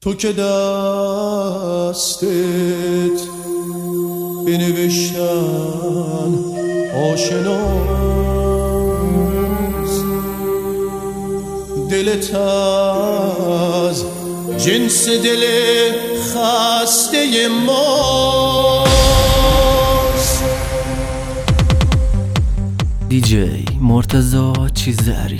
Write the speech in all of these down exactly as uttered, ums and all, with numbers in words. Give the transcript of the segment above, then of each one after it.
تو که دستت بنوشتن آشناست، دلت از جنس دل خسته ماست. دیجی مرتضی چیزری.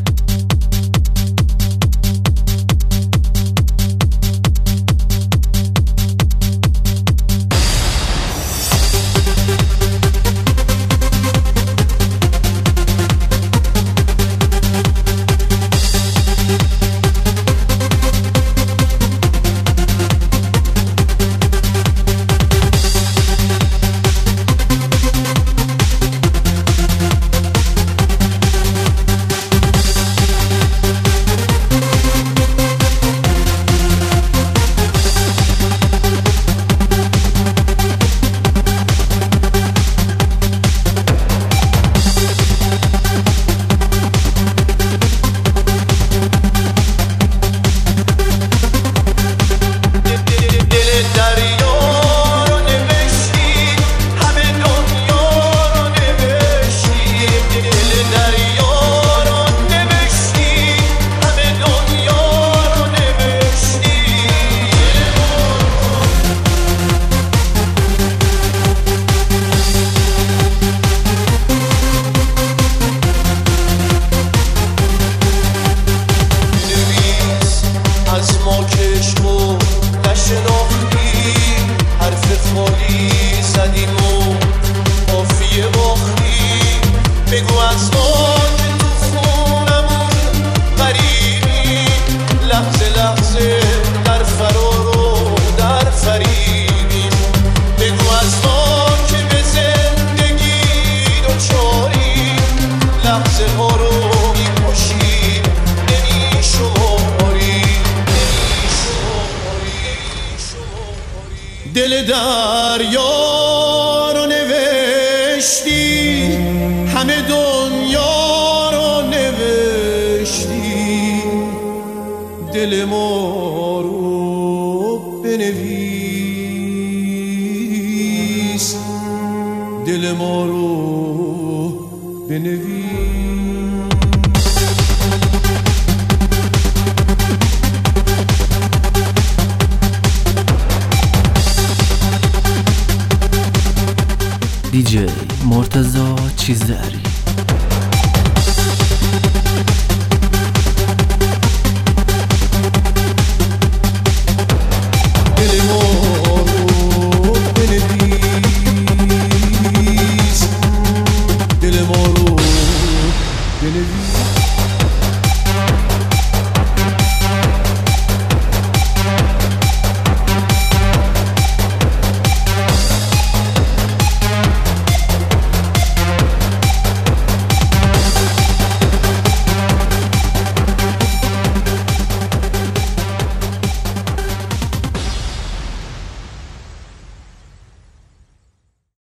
بگو از ما که تو خونمون غریبی، لحظه لحظه در فرار و در فریبی. بگو از ما که به زندگی دوچاری، لحظه ها رو می‌کشی نمی‌شماری، نمی‌شماری. دل دریا رو نوشتی، همه دنیا رو نوشتی، دل ما رو بنویس، دل ما رو بنویس. دیجی مرتضی چیزری. دل ما رو بنویس، دل ما رو بنویس.